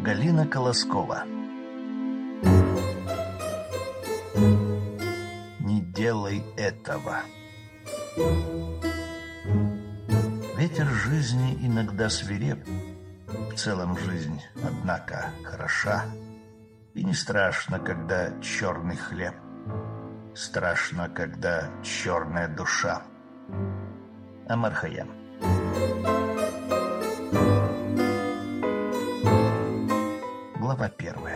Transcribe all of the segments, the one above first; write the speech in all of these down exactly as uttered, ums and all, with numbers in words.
Галина Колоскова. Не делай этого. Ветер жизни иногда свиреп, в целом жизнь, однако, хороша. И не страшно, когда черный хлеб, страшно, когда черная душа. Омар Хайям. Глава первая.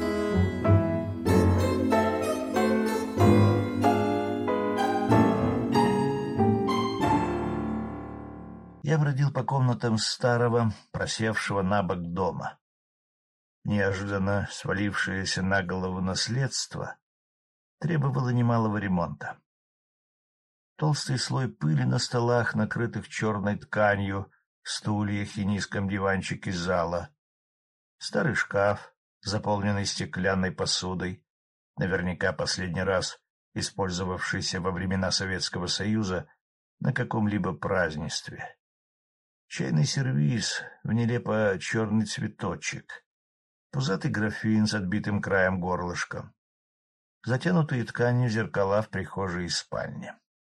Я бродил по комнатам старого, просевшего на бок дома. Неожиданно свалившееся на голову наследство требовало немалого ремонта. Толстый слой пыли на столах, накрытых черной тканью, стульях и низком диванчике зала. Старый шкаф, заполненный стеклянной посудой, наверняка последний раз использовавшийся во времена Советского Союза на каком-либо празднестве. Чайный сервиз в нелепо черный цветочек, пузатый графин с отбитым краем горлышком, затянутые тканью зеркала в прихожей и спальне.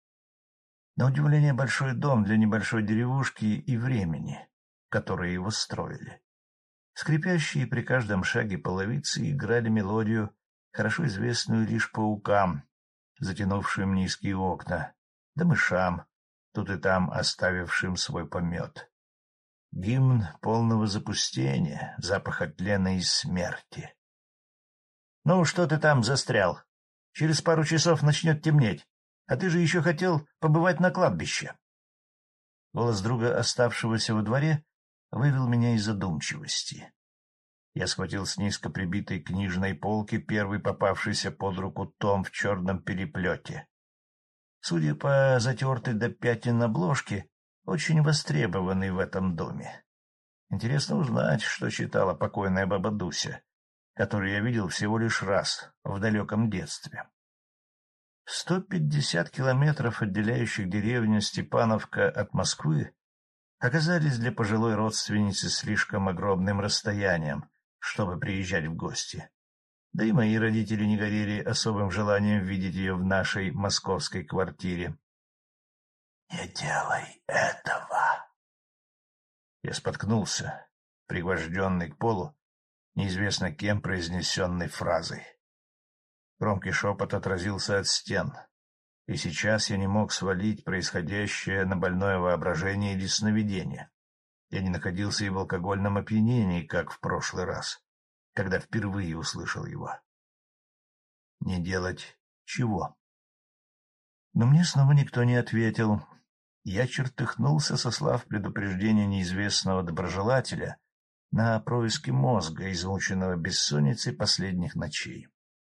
На удивление большой дом для небольшой деревушки и времени, в которое его строили. Скрипящие при каждом шаге половицы играли мелодию, хорошо известную лишь паукам, затянувшим низкие окна, да мышам, тут и там оставившим свой помет. Гимн полного запустения, запаха тлена и смерти. — Ну, что ты там застрял? Через пару часов начнет темнеть, а ты же еще хотел побывать на кладбище. Голос друга, оставшегося во дворе, вывел меня из задумчивости. Я схватил с низко прибитой книжной полки первый попавшийся под руку том в черном переплете. Судя по затертой до пятен обложке, очень востребованный в этом доме. Интересно узнать, что читала покойная баба Дуся, которую я видел всего лишь раз в далеком детстве. Сто пятьдесят километров, отделяющих деревню Степановка от Москвы, оказались для пожилой родственницы слишком огромным расстоянием, чтобы приезжать в гости. Да и мои родители не горели особым желанием видеть ее в нашей московской квартире. — Не делай этого! Я споткнулся, пригвожденный к полу, неизвестно кем произнесенной фразой. Громкий шепот отразился от стен, и сейчас я не мог свалить происходящее на больное воображение или сновидение. Я не находился и в алкогольном опьянении, как в прошлый раз, когда впервые услышал его. Не делать чего? Но мне снова никто не ответил. Я чертыхнулся, сослав предупреждение неизвестного доброжелателя на происки мозга, измученного бессонницей последних ночей.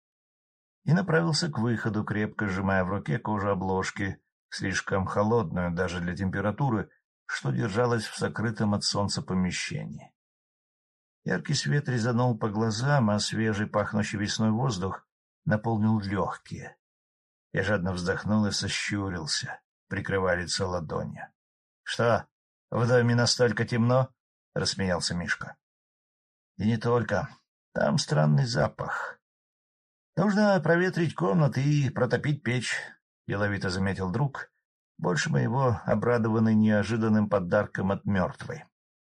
И направился к выходу, крепко сжимая в руке кожу обложки, слишком холодную даже для температуры, что держалась в сокрытом от солнца помещении. Яркий свет резанул по глазам, а свежий, пахнущий весной воздух наполнил легкие. Я жадно вздохнул и сощурился, прикрывая лицо ладонью. — Что, в доме настолько темно? — рассмеялся Мишка. — И не только. Там странный запах. — Нужно проветрить комнаты и протопить печь, — деловито заметил друг, больше моего обрадованный неожиданным подарком от мертвой.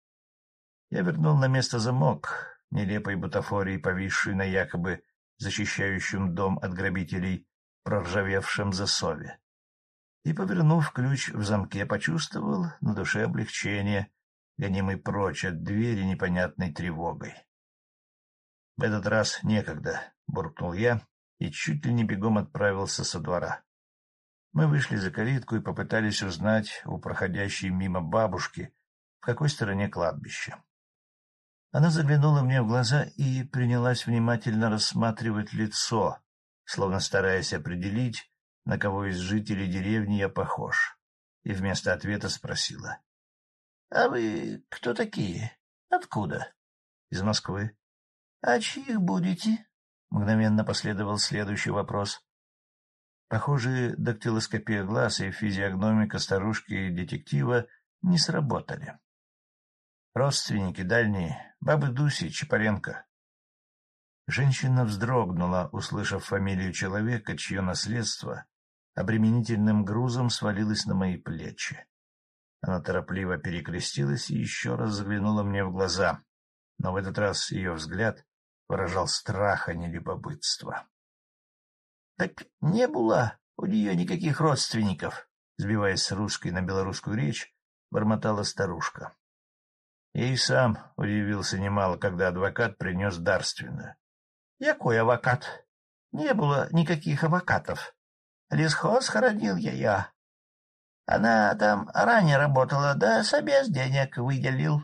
Я вернул на место замок, нелепой бутафории, повисшей на якобы защищающем дом от грабителей проржавевшем засове, и, повернув ключ в замке, почувствовал на душе облегчение, гонимый прочь от двери непонятной тревогой. — В этот раз некогда, — буркнул я и чуть ли не бегом отправился со двора. Мы вышли за калитку и попытались узнать у проходящей мимо бабушки, в какой стороне кладбище. Она заглянула мне в глаза и принялась внимательно рассматривать лицо, словно стараясь определить, на кого из жителей деревни я похож, и вместо ответа спросила. — А вы кто такие? Откуда? — Из Москвы. — А чьих будете? — мгновенно последовал следующий вопрос. Похоже, дактилоскопия глаз и физиогномика старушки-детектива не сработали. Родственники дальние, бабы Дуси Чапаренко. Женщина вздрогнула, услышав фамилию человека, чье наследство обременительным грузом свалилось на мои плечи. Она торопливо перекрестилась и еще раз заглянула мне в глаза, но в этот раз ее взгляд выражал страх, а не любопытство. — Так не было у нее никаких родственников, — сбиваясь с русской на белорусскую речь, бормотала старушка. Я и сам удивился немало, когда адвокат принес дарственную. — Якой авокат? Не было никаких авокатов. Лесхоз хоронил ее. Она там ранее работала, да собес денег выделил.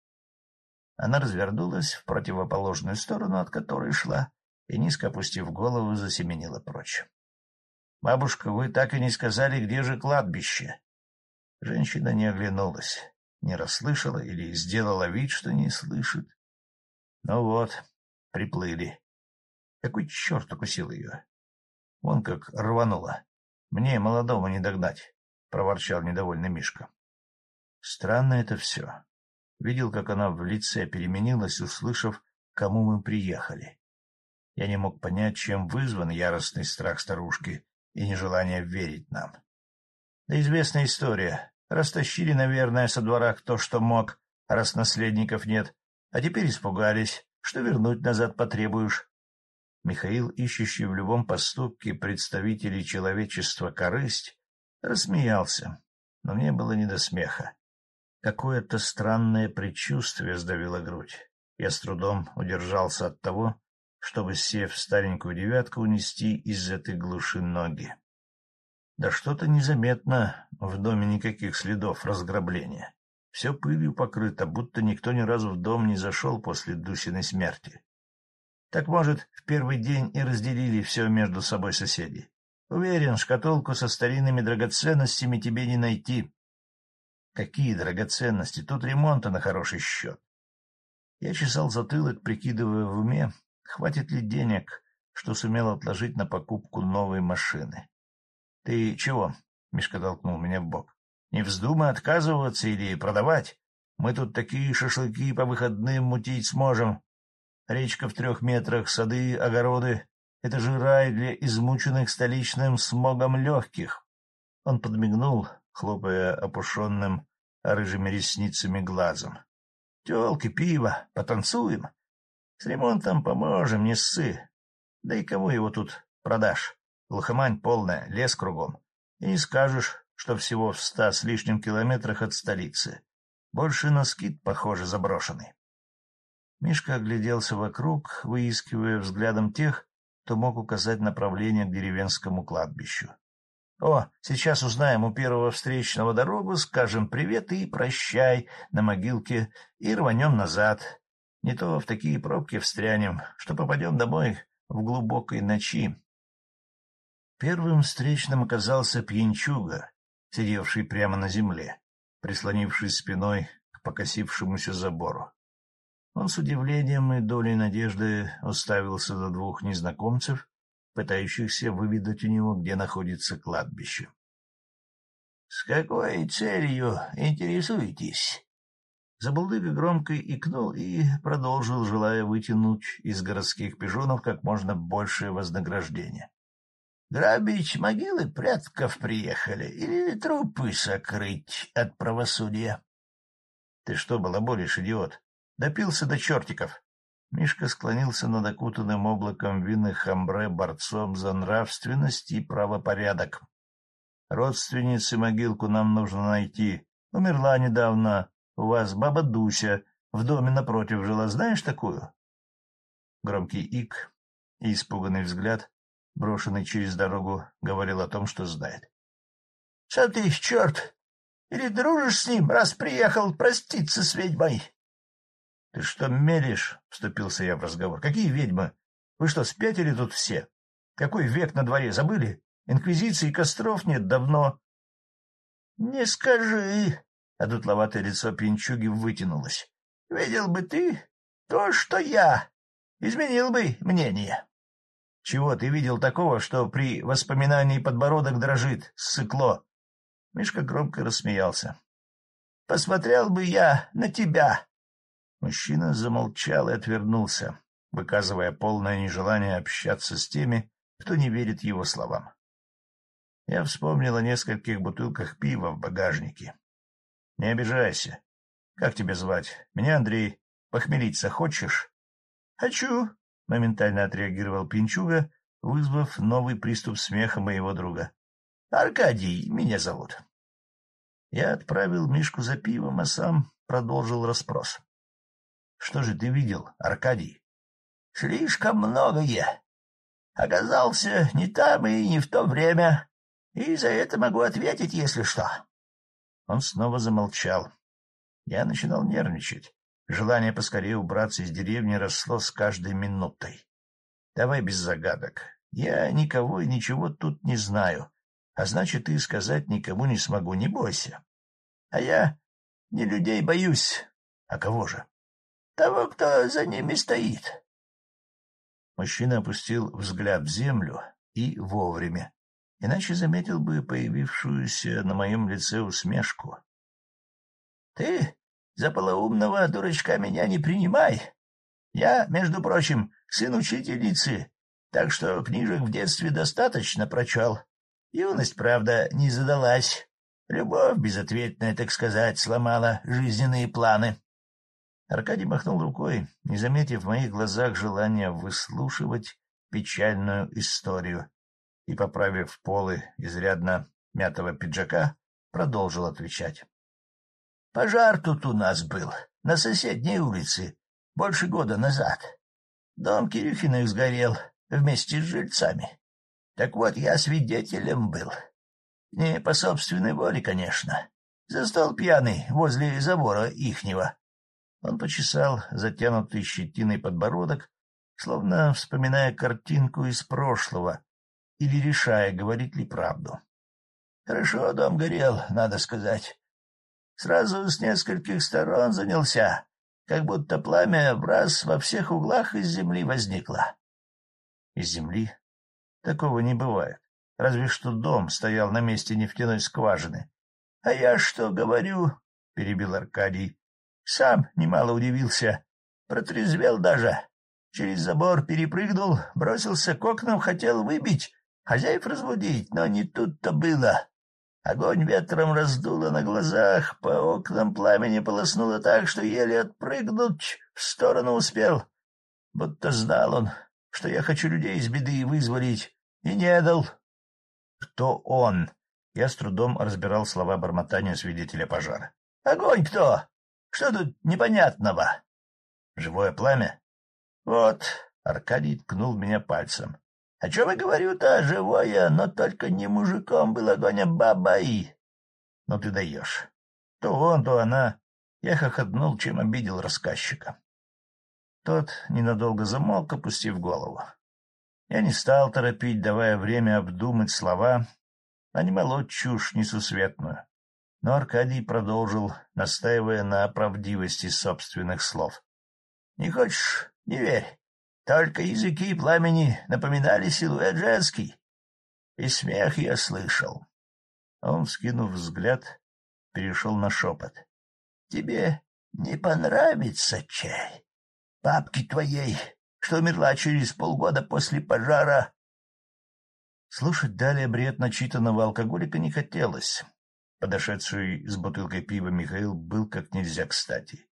Она развернулась в противоположную сторону, от которой шла, и, низко опустив голову, засеменила прочь. — Бабушка, вы так и не сказали, где же кладбище? Женщина не оглянулась, не расслышала или сделала вид, что не слышит. Ну вот, приплыли. Какой черт укусил ее? Вон как рвануло. Мне, молодому, не догнать, — проворчал недовольный Мишка. Странно это все. Видел, как она в лице переменилась, услышав, к кому мы приехали. Я не мог понять, чем вызван яростный страх старушки и нежелание верить нам. Да известная история. Растащили, наверное, со двора кто что мог, раз наследников нет, а теперь испугались, что вернуть назад потребуешь. Михаил, ищущий в любом поступке представителей человечества корысть, рассмеялся, но мне было не до смеха. Какое-то странное предчувствие сдавило грудь. Я с трудом удержался от того, чтобы, сев в старенькую девятку, унести из этой глуши ноги. Да что-то незаметно, в доме никаких следов разграбления. Все пылью покрыто, будто никто ни разу в дом не зашел после Дусиной смерти. Так, может, в первый день и разделили все между собой соседи. Уверен, шкатулку со старинными драгоценностями тебе не найти. Какие драгоценности? Тут ремонта на хороший счет. Я чесал затылок, прикидывая в уме, хватит ли денег, что сумел отложить на покупку новой машины. — Ты чего? — Мишка толкнул меня в бок. — Не вздумай отказываться или продавать. Мы тут такие шашлыки по выходным мутить сможем. Речка в трех метрах, сады, огороды — это же рай для измученных столичным смогом легких. Он подмигнул, хлопая опушенным рыжими ресницами глазом. — Телки, пиво, потанцуем. С ремонтом поможем, не ссы. Да и кому его тут продашь? Глухомань полная, лес кругом. И не скажешь, что всего в ста с лишним километрах от столицы. Больше на скит, похоже, заброшенный. Мишка огляделся вокруг, выискивая взглядом тех, кто мог указать направление к деревенскому кладбищу. — О, сейчас узнаем у первого встречного дорогу, скажем привет и прощай на могилке и рванем назад. Не то в такие пробки встрянем, что попадем домой в глубокой ночи. Первым встречным оказался пьянчуга, сидевший прямо на земле, прислонившись спиной к покосившемуся забору. Он с удивлением и долей надежды уставился на двух незнакомцев, пытающихся выведать у него, где находится кладбище. — С какой целью интересуетесь? Забулдыга громко икнул и продолжил, желая вытянуть из городских пижонов как можно большее вознаграждение. — Грабить могилы предков приехали или трупы сокрыть от правосудия? — Ты что, балаболишь, идиот? Допился до чертиков. Мишка склонился над окутанным облаком винных амбре борцом за нравственность и правопорядок. — Родственницы могилку нам нужно найти. Умерла недавно у вас баба Дуся, в доме напротив жила, знаешь такую? Громкий ик и испуганный взгляд, брошенный через дорогу, говорил о том, что знает. — Сам ты, черт! Или дружишь с ним, раз приехал проститься с ведьмой? — Ты что мелешь? — вступился я в разговор. — Какие ведьмы? Вы что, спятили тут все? Какой век на дворе, забыли? Инквизиции и костров нет давно. — Не скажи, — а дутловатое лицо пьянчуги вытянулось. — Видел бы ты то, что я. Изменил бы мнение. — Чего ты видел такого, что при воспоминании подбородок дрожит, ссыкло? Мишка громко рассмеялся. — Посмотрел бы я на тебя. Мужчина замолчал и отвернулся, выказывая полное нежелание общаться с теми, кто не верит его словам. Я вспомнил о нескольких бутылках пива в багажнике. — Не обижайся. Как тебя звать? Меня Андрей. Похмелиться хочешь? — Хочу, — моментально отреагировал Пинчуга, вызвав новый приступ смеха моего друга. — Аркадий меня зовут. Я отправил Мишку за пивом, а сам продолжил расспрос. — Что же ты видел, Аркадий? — Слишком многое. Оказался не там и не в то время, и за это могу ответить, если что. Он снова замолчал. Я начинал нервничать. Желание поскорее убраться из деревни росло с каждой минутой. Давай без загадок. Я никого и ничего тут не знаю, а значит, и сказать никому не смогу, не бойся. А я не людей боюсь. А кого же? Того, кто за ними стоит. Мужчина опустил взгляд в землю и вовремя, иначе заметил бы появившуюся на моем лице усмешку. — Ты за полоумного дурачка меня не принимай. Я, между прочим, сын учительницы, так что книжек в детстве достаточно прочел. Юность, правда, не задалась. Любовь безответная, так сказать, сломала жизненные планы. Аркадий махнул рукой, не заметив в моих глазах желания выслушивать печальную историю, и, поправив полы изрядно мятого пиджака, продолжил отвечать. — Пожар тут у нас был, на соседней улице, больше года назад. Дом Кирюхиных сгорел вместе с жильцами. Так вот, я свидетелем был. Не по собственной воле, конечно. За стол пьяный возле забора ихнего. Он почесал затянутый щетиной подбородок, словно вспоминая картинку из прошлого или решая, говорить ли правду. Хорошо дом горел, надо сказать. Сразу с нескольких сторон занялся, как будто пламя в раз во всех углах из земли возникло. Из земли? Такого не бывает. Разве что дом стоял на месте нефтяной скважины. — А я что говорю? — перебил Аркадий. — Сам немало удивился. Протрезвел даже. Через забор перепрыгнул, бросился к окнам, хотел выбить, хозяев разбудить, но не тут-то было. Огонь ветром раздуло на глазах, по окнам пламени полоснуло так, что еле отпрыгнуть в сторону успел. Будто знал он, что я хочу людей из беды вызволить, и не дал. — Кто он? Я с трудом разбирал слова бормотания свидетеля пожара. — Огонь кто? Что тут непонятного? — Живое пламя? — Вот, — Аркадий ткнул меня пальцем. — О чем я говорю-то, живое, но только не мужиком был огонь, а бабой. — Ну ты даешь. То он, то она. Я хохотнул, чем обидел рассказчика. Тот ненадолго замолк, опустив голову. Я не стал торопить, давая время обдумать слова, а не молоть чушь несусветную. Но Аркадий продолжил, настаивая на правдивости собственных слов. — Не хочешь — не верь. Только языки пламени напоминали силуэт женский. И смех я слышал. Он, вскинув взгляд, перешел на шепот. — Тебе не понравится чай? Папки твоей, что умерла через полгода после пожара. Слушать далее бред начитанного алкоголика не хотелось. Подошедший с бутылкой пива Михаил был как нельзя кстати.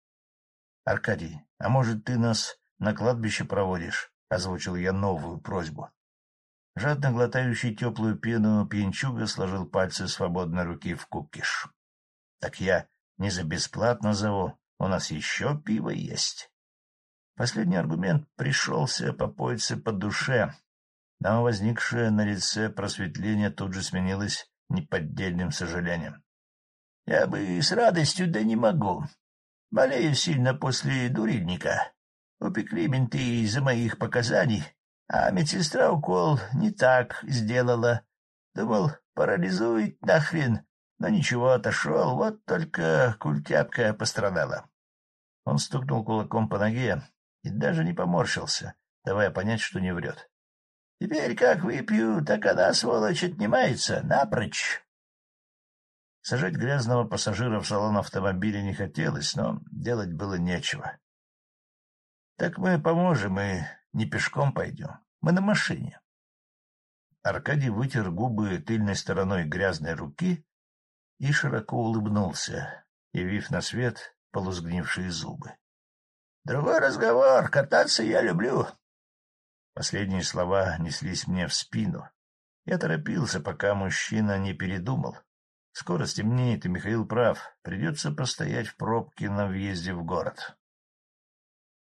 — Аркадий, а может, ты нас на кладбище проводишь? — озвучил я новую просьбу. Жадно глотающий теплую пену пьянчуга сложил пальцы свободной руки в кукиш. — Так я не за бесплатно зову, у нас еще пиво есть. Последний аргумент пришелся попойце по душе, но возникшее на лице просветление тут же сменилось неподдельным сожалением. — Я бы с радостью, да не могу. Болею сильно после дурильника. Упекли менты из-за моих показаний, а медсестра укол не так сделала. Думал, парализует нахрен, но ничего, отошел, вот только культяпка пострадала. Он стукнул кулаком по ноге и даже не поморщился, давая понять, что не врет. Теперь как выпью, так она, сволочь, отнимается напрочь. Сажать грязного пассажира в салон автомобиля не хотелось, но делать было нечего. — Так мы поможем и не пешком пойдем. Мы на машине. Аркадий вытер губы тыльной стороной грязной руки и широко улыбнулся, явив на свет полусгнившие зубы. — Другой разговор. Кататься я люблю. Последние слова неслись мне в спину. Я торопился, пока мужчина не передумал. Скоро стемнеет, и Михаил прав. Придется постоять в пробке на въезде в город.